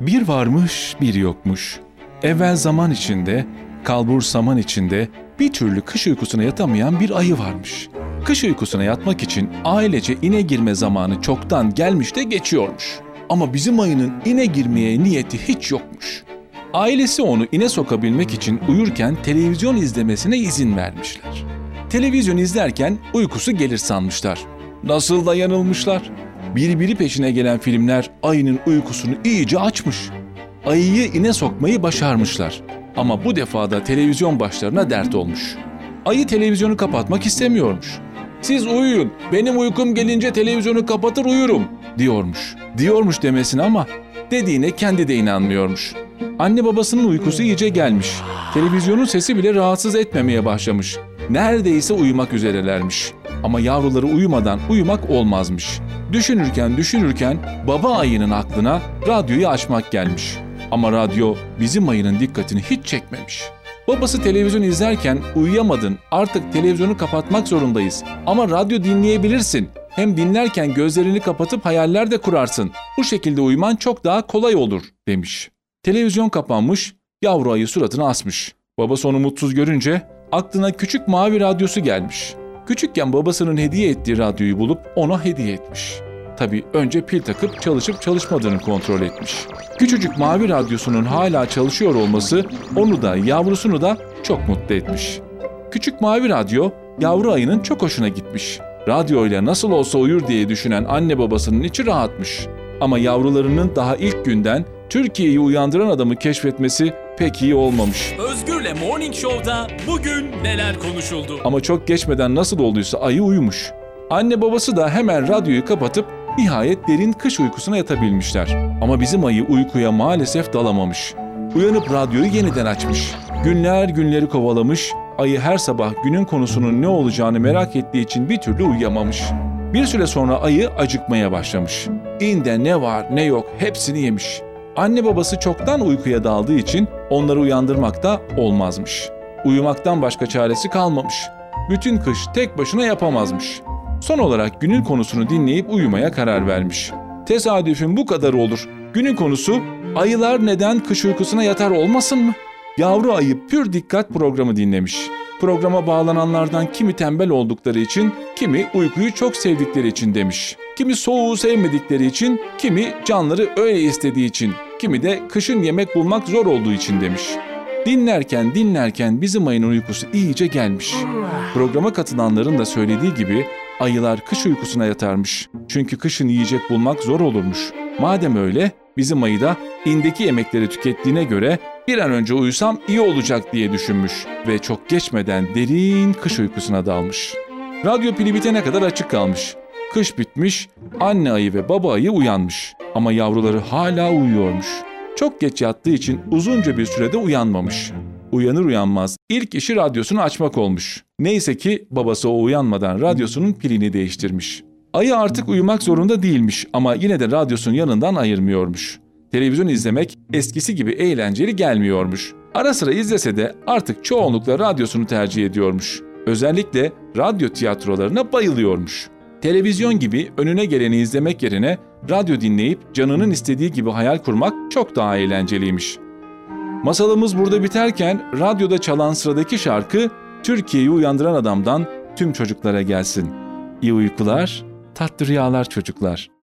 Bir varmış, bir yokmuş. Evvel zaman içinde, kalbur saman içinde bir türlü kış uykusuna yatamayan bir ayı varmış. Kış uykusuna yatmak için ailece ine girme zamanı çoktan gelmiş de geçiyormuş. Ama bizim ayının ine girmeye niyeti hiç yokmuş. Ailesi onu ine sokabilmek için uyurken televizyon izlemesine izin vermişler. Televizyon izlerken uykusu gelir sanmışlar. Nasıl da yanılmışlar. Birbiri peşine gelen filmler ayının uykusunu iyice açmış. Ayıyı ine sokmayı başarmışlar. Ama bu defa da televizyon başlarına dert olmuş. Ayı televizyonu kapatmak istemiyormuş. "Siz uyuyun, benim uykum gelince televizyonu kapatır uyurum," diyormuş. Diyormuş demesine ama dediğine kendi de inanmıyormuş. Anne babasının uykusu iyice gelmiş. Televizyonun sesi bile rahatsız etmemeye başlamış. Neredeyse uyumak üzerelermiş. Ama yavruları uyumadan uyumak olmazmış. Düşünürken baba ayının aklına radyoyu açmak gelmiş. Ama radyo bizim ayının dikkatini hiç çekmemiş. Babası televizyon izlerken "Uyuyamadın, artık televizyonu kapatmak zorundayız. Ama radyo dinleyebilirsin. Hem dinlerken gözlerini kapatıp hayaller de kurarsın. Bu şekilde uyuman çok daha kolay olur," demiş. Televizyon kapanmış, yavru ayı suratını asmış. Babası onu mutsuz görünce aklına küçük mavi radyosu gelmiş. Küçükken babasının hediye ettiği radyoyu bulup ona hediye etmiş. Tabii önce pil takıp çalışıp çalışmadığını kontrol etmiş. Küçücük mavi radyosunun hala çalışıyor olması onu da yavrusunu da çok mutlu etmiş. Küçük mavi radyo yavru ayının çok hoşuna gitmiş. Radyoyla nasıl olsa uyur diye düşünen anne babasının içi rahatmış. Ama yavrularının daha ilk günden Türkiye'yi uyandıran adamı keşfetmesi pek iyi olmamış. Özgür'le Morning Show'da bugün neler konuşuldu? Ama çok geçmeden nasıl olduysa ayı uyumuş. Anne babası da hemen radyoyu kapatıp nihayet derin kış uykusuna yatabilmişler. Ama bizim ayı uykuya maalesef dalamamış. Uyanıp radyoyu yeniden açmış. Günler günleri kovalamış, ayı her sabah günün konusunun ne olacağını merak ettiği için bir türlü uyuyamamış. Bir süre sonra ayı acıkmaya başlamış. İnde ne var ne yok hepsini yemiş. Anne babası çoktan uykuya daldığı için onları uyandırmak da olmazmış. Uyumaktan başka çaresi kalmamış. Bütün kış tek başına yapamazmış. Son olarak günün konusunu dinleyip uyumaya karar vermiş. Tesadüfün bu kadar olur. Günün konusu ayılar neden kış uykusuna yatar olmasın mı? Yavru ayı pür dikkat programı dinlemiş. Programa bağlananlardan kimi tembel oldukları için, kimi uykuyu çok sevdikleri için demiş. Kimi soğuğu sevmedikleri için, kimi canları öyle istediği için, kimi de kışın yemek bulmak zor olduğu için demiş. Dinlerken bizim ayının uykusu iyice gelmiş. Programa katılanların da söylediği gibi ayılar kış uykusuna yatarmış. Çünkü kışın yiyecek bulmak zor olurmuş. Madem öyle bizim ayı da indeki yemekleri tükettiğine göre bir an önce uyusam iyi olacak diye düşünmüş ve çok geçmeden derin kış uykusuna dalmış. Radyo pili bitene kadar açık kalmış. Kış bitmiş, anne ayı ve baba ayı uyanmış ama yavruları hala uyuyormuş. Çok geç yattığı için uzunca bir sürede uyanmamış. Uyanır uyanmaz ilk işi radyosunu açmak olmuş. Neyse ki babası o uyanmadan radyosunun pilini değiştirmiş. Ayı artık uyumak zorunda değilmiş ama yine de radyosunun yanından ayırmıyormuş. Televizyon izlemek eskisi gibi eğlenceli gelmiyormuş. Ara sıra izlese de artık çoğunlukla radyosunu tercih ediyormuş. Özellikle radyo tiyatrolarına bayılıyormuş. Televizyon gibi önüne geleni izlemek yerine radyo dinleyip canının istediği gibi hayal kurmak çok daha eğlenceliymiş. Masalımız burada biterken radyoda çalan sıradaki şarkı Türkiye'yi uyandıran adamdan tüm çocuklara gelsin. İyi uykular, tatlı rüyalar çocuklar.